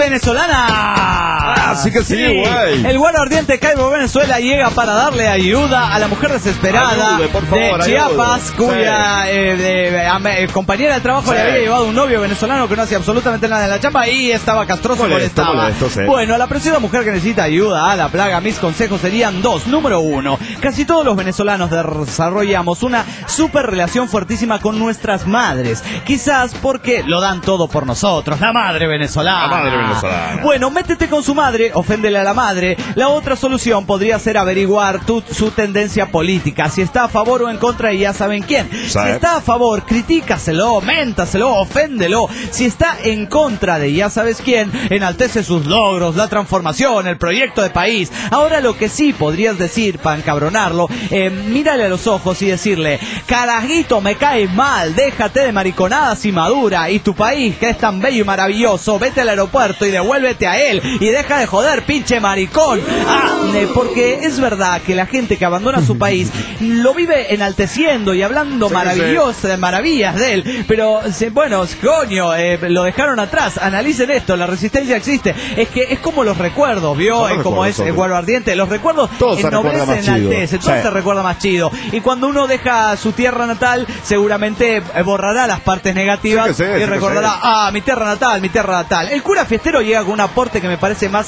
venezolana. Así que sí, güey. El guardia ardiente Caibo, Venezuela llega para darle ayuda a la mujer desesperada de Chiapas, cuya compañera de trabajo le había llevado un novio venezolano que no hacía absolutamente nada en la chamba y estaba castroso, molestaba. Bueno, la preciosa mujer que necesita ayuda a la plaga, mis consejos serían 2. Número 1, casi todos los venezolanos desarrollamos una super relación fuertísima con nuestras madres. Quizás porque lo dan todo por nosotros. La madre venezolana. La madre venezolana. Bueno, métete con su madre, oféndele a la madre. La otra solución podría ser averiguar su tendencia política, si está a favor o en contra y ya saben quién. Si está a favor, critícaselo, méntaselo, oféndelo. Si está en contra de ya sabes quién, enaltece sus logros, la transformación, el proyecto de país. Ahora lo que sí podrías decir para encabronarlo, mírale a los ojos y decirle, carajito, me caes mal, déjate de mariconadas y madura, y tu país que es tan bello y maravilloso, vete al aeropuerto y devuélvete a él y deja de joder, pinche maricón. Porque es verdad que la gente que abandona su país lo vive enalteciendo y hablando de maravillas de él, pero bueno, coño, lo dejaron atrás. Analicen esto, la resistencia existe. Es que es como los recuerdos, ¿vio? Como es el guardo ardiente, los recuerdos ennoblecen, enaltecen, todo se recuerda más chido. Y cuando uno deja su tierra natal, seguramente borrará las partes negativas y recordará, mi tierra natal. El cura fiestero llega con un aporte que me parece más,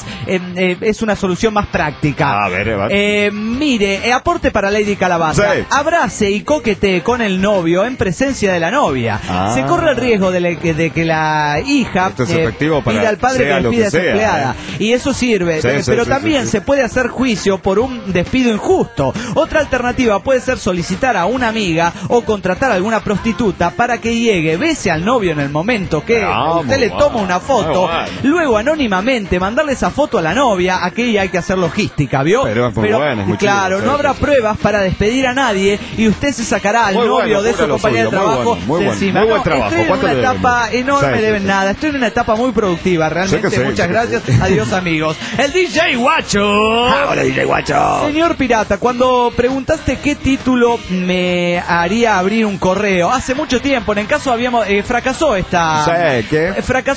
es una solución más práctica. A ver, mire, aporte para Lady Calabaza. Sí. Abrace y coquetee con el novio en presencia de la novia. Se corre el riesgo de que la hija pida al padre que le pida a su empleada. Y eso sirve. Pero también se puede hacer juicio por un despido injusto. Otra alternativa puede ser solicitar a una amiga o contratar a alguna prostituta para que llegue, bese al novio en el momento que usted le toma una foto, luego anónimamente mandarle esa foto a la novia. Aquí hay que hacer logística, ¿vio? Pero claro, no habrá pruebas para despedir a nadie y usted se sacará al novio de su compañía de trabajo de encima. Muy buen trabajo. Estoy en una etapa, no me deben nada, estoy en una etapa muy productiva, realmente. Muchas gracias, adiós amigos. El DJ Guacho. Hola, DJ Guacho. Señor Pirata, cuando preguntaste qué título me haría abrir un correo, hace mucho tiempo, en el caso fracasó esta... ¿Qué? Fracasó cuando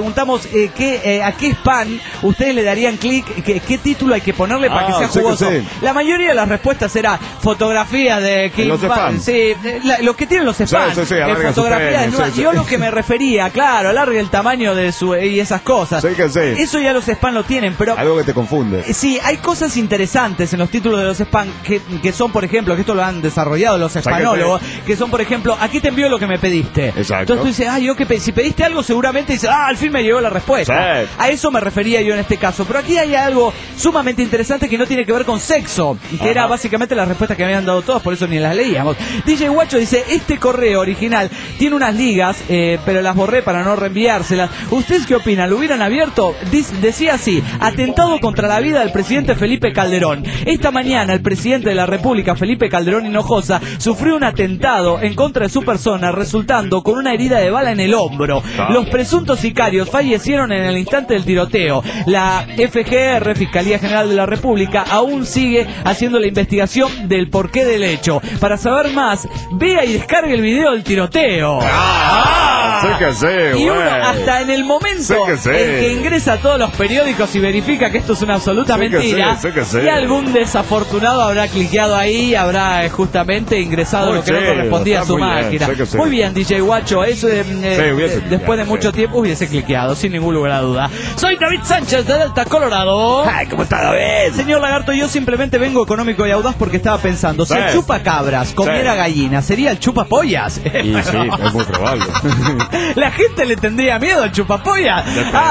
preguntamos a qué spam ustedes le darían clic, qué título hay que ponerle para que sea jugoso. Que sí. La mayoría de las respuestas será fotografías de los spam. Sí, lo que tienen los spam. Sí, fotografías desnudas. Yo lo que me refería, claro, alargue el tamaño de su y esas cosas. Sí que sí. Eso ya los spam lo tienen, pero algo que te confunde. Sí, hay cosas interesantes en los títulos de los spam que son, por ejemplo, que esto lo han desarrollado los spamólogos, que son, por ejemplo, aquí te envío lo que me pediste. Exacto. Entonces tú dices, si pediste algo seguramente dices, al fin me llegó la respuesta. Sí. A eso me refería yo en este caso. Pero aquí hay algo sumamente interesante que no tiene que ver con sexo, que era básicamente la respuesta que me habían dado todos, por eso ni las leíamos. DJ Guacho dice, este correo original tiene unas ligas, pero las borré para no reenviárselas. ¿Ustedes qué opinan? ¿Lo hubieran abierto? Decía así, atentado contra la vida del presidente Felipe Calderón. Esta mañana el presidente de la República, Felipe Calderón Hinojosa, sufrió un atentado en contra de su persona, resultando con una herida de bala en el hombro. Los presuntos sicarios fallecieron en el instante del tiroteo. La FGR, Fiscalía General de la República, aún sigue haciendo la investigación del porqué del hecho. Para saber más, vea y descargue el video del tiroteo. Sí que sí, y uno, hasta en el momento en que ingresa a todos los periódicos y verifica que esto es una absoluta mentira, y algún desafortunado habrá cliqueado ahí y habrá justamente ingresado lo que no correspondía a su máquina. Muy bien, DJ Guacho, eso después de mucho tiempo hubiese cliqueado, sin ningún lugar a duda. Soy David Sánchez de Delta, Colorado. Ay, ¿cómo está, David? Señor Lagarto, yo simplemente vengo económico y audaz porque estaba pensando, si el chupacabras comiera gallina, ¿sería el chupapollas? Y sí, es muy probable. La gente le tendría miedo al chupapollas.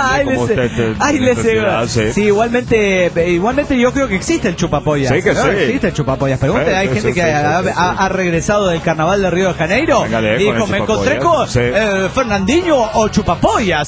Sí, igualmente yo creo que existe el chupapollas. Sí que sí. Existe el chupapollas. Pregunte, hay gente que ha regresado del carnaval de Río de Janeiro y dijo, me encontré con Fernandinho o chupapollas.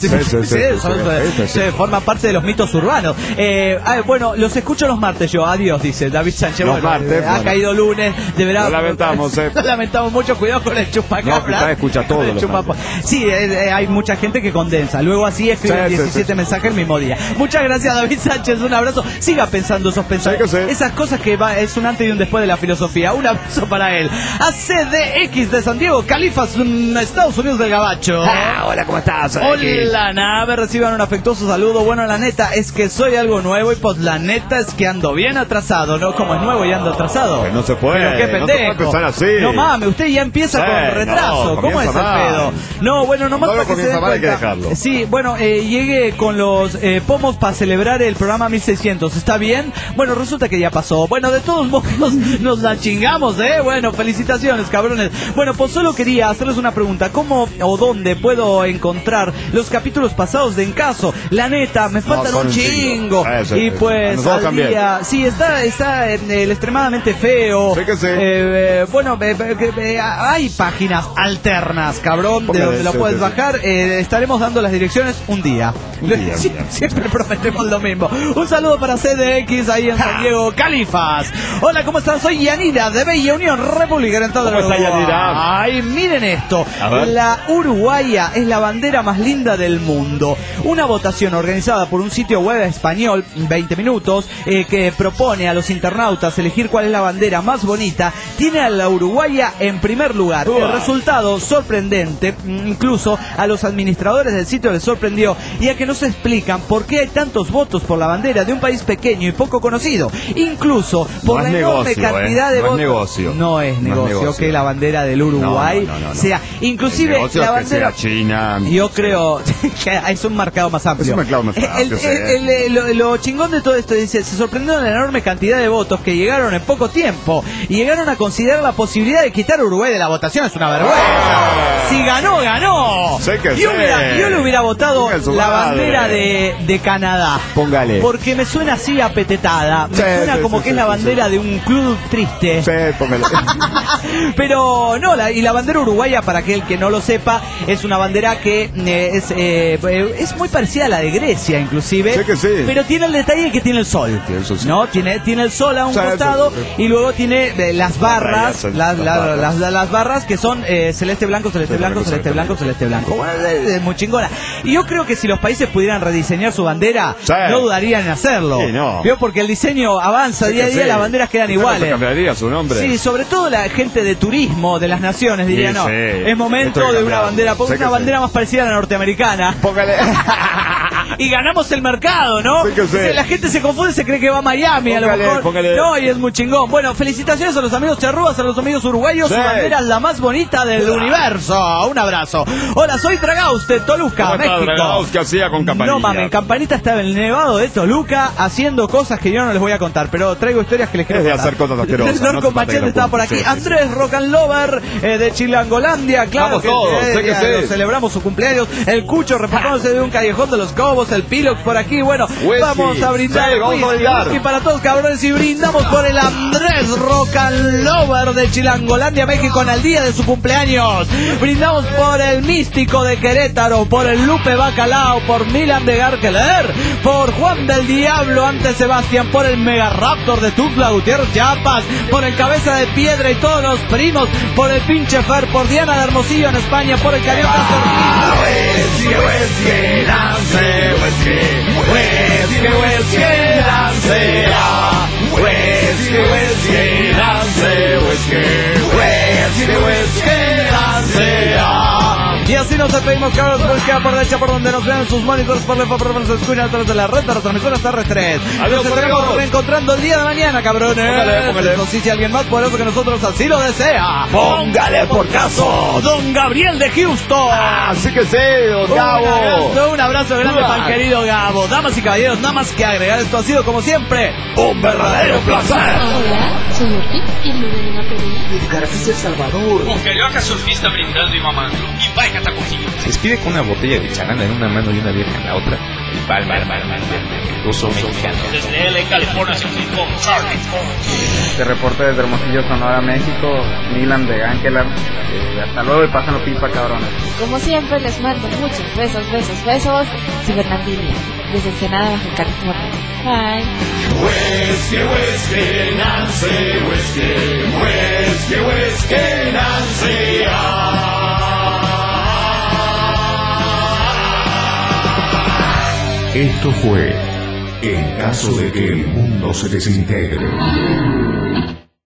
Forma parte de los mitos urbanos. Bueno, los escucho los martes yo. Adiós, dice David Sánchez. Los martes. Ha caído lunes. Deberá, lo lamentamos. Lo lamentamos mucho. Cuidado con el chupacabras. No, escucha todo. Sí, hay mucha gente que condensa. Luego así escriben 17 mensajes el mismo día. Muchas gracias, David Sánchez. Un abrazo. Siga pensando esos pensamientos. Esas cosas que es un antes y un después de la filosofía. Un abrazo para él. ACDX de San Diego, Califas, Estados Unidos del Gabacho. Hola, ¿cómo estás? Hola, nave. Reciban un afectuoso saludo. Bueno, la neta es que soy algo nuevo y pues la neta es que ando bien atrasado, ¿no? Como es nuevo y ando atrasado. No se puede. Pero qué pendejo. No se puede empezar así. No mames, usted ya empieza con retraso. ¿Cómo es el pedo? No, bueno, nomás para que se den cuenta. Hay que dejarlo. Sí, bueno, llegué con los pomos para celebrar el programa 1600. ¿Está bien? Bueno, resulta que ya pasó. Bueno, de todos modos nos la chingamos, ¿eh? Bueno, felicitaciones, cabrones. Bueno, pues solo quería hacerles una pregunta. ¿Cómo o dónde puedo encontrar los capítulos pasados de En Caso? La neta, me faltan un chingo. Y pues al día... Sí, está el extremadamente feo. Sí que sí. Bueno, hay páginas alternas, cabrón, de donde lo puedes bajar. Estaremos dando las direcciones un día. Siempre prometemos lo mismo. Un saludo para CDX ahí en San Diego, Califas. Hola, ¿cómo están? Soy Yanira de Bella Unión, República Oriental de Uruguay. Ay, miren esto. La uruguaya es la bandera más linda del mundo. Una votación organizada por un sitio web español, 20 minutos, que propone a los internautas elegir cuál es la bandera más bonita, tiene a la uruguaya en primer lugar. El resultado sorprendente, incluso a los administradores del sitio les sorprendió, ya que no se explican por qué hay tantos votos por la bandera de un país pequeño y poco conocido, incluso por la enorme cantidad de votos. No es negocio que la bandera del Uruguay sea, inclusive la bandera que sea China. Yo creo que es un mercado más amplio. Es un mercado más amplio. Lo chingón de todo esto dice, se sorprendieron de la enorme cantidad de votos que llegaron en poco tiempo y llegaron a considerar la posibilidad de quitar a Uruguay de la votación. Es una vergüenza. Si ganó, ganó. Yo le hubiera votado la bandera de Canadá. Póngale. Porque me suena así apetetada. Me suena como que es la bandera de un club triste. Sí, póngale. Pero no, la bandera uruguaya, para aquel que no lo sepa, es una bandera que es muy parecida a la de Grecia, inclusive. Sí que sí. Pero tiene el detalle que tiene el sol. ¿No? Tiene el sol a un costado y luego tiene las barras, las barras que son celeste blanco, celeste blanco, celeste blanco, celeste blanco. Bueno, es muy chingona. Y yo creo que si los países pudieran rediseñar su bandera, sí, no dudarían en hacerlo. Sí, no. ¿Vio? Porque el diseño avanza día a día, las banderas quedan iguales. ¿Cambiaría su nombre? Sí, sobre todo la gente de turismo de las naciones diría, sí, no, sí, es momento de una bandera, ponga una bandera más parecida a la norteamericana. Póngale. Y ganamos el mercado, ¿no? Sí que sí. La gente se confunde, se cree que va a Miami, Póngale, a lo mejor. póngale. No, y es muy chingón. Bueno, felicitaciones a los amigos charrúas, a los amigos uruguayos. Sí. Su bandera es la más bonita del universo. Un abrazo. Hola, soy Dragaus de Toluca, ¿Cómo está, México. Dragaus? ¿Qué hacía con Campanilla? No mames, Campanita estaba en el Nevado de Toluca haciendo cosas que yo no les voy a contar, pero traigo historias que les quiero Es de contar. hacer cosas asquerosas. Norco Machete estaba por aquí. Sí, sí, Andrés Rock and Lover de Chilangolandia, claro. Vamos todos, sé que sí. Celebramos su cumpleaños. El Cucho reportándose de un callejón de los Cobos. El Pilox por aquí. Bueno, Whisky. vamos a brindar. Sí, vamos a brindar. Whisky para todos, cabrones. Y brindamos por el Andrés Rock and Lover de Chilangolandia, México, en el día de su cumpleaños. Brindamos por el Místico de Querétaro, por el Lupe Bacalao, por Milan de Garkeler, por Juan del Diablo ante Sebastián, por el Mega Raptor de Tuxtla Gutiérrez, Chiapas, por el Cabeza de Piedra y todos los primos, por el pinche Fer, por Diana de Hermosillo en España, por el Carioca Sortino. Y así nos despedimos, cabros. Pues queda por derecha por donde nos vean sus monitores, por lejos, por donde se escuchan a través de la red de retransmisoras terrestres. Nos estaremos reencontrando el día de mañana, cabrones. Póngale. Eso sí, si alguien más poderoso que nosotros así lo desea, Póngale por caso. Don Gabriel de Houston. Así que sí, don Gabo. Un abrazo grande para el querido Gabo. Damas y caballeros, nada más que agregar, esto ha sido como siempre Un verdadero placer. Hola, soy Ortiz y me ven a Perú. García El Salvador. Un carioca surfista brindando y mamando. Y vaya catacucillo. Se despide con una botella de charanda en una mano y una vieja en la otra. El palma, ruso mexicano. Desde LA, California, se con Charlie. Te reporta desde Hermosillo, Sonora, México, Milan de Ángelar. Hasta luego y pásenlo pipa, cabrones. Como siempre, les mando muchos besos, Cibernandilia, desde Ensenada, Baja California. Bye. Whiskey, whiskey, Nancy, whiskey, whiskey, whiskey, Nancy. Esto fue En caso de que el mundo se desintegre.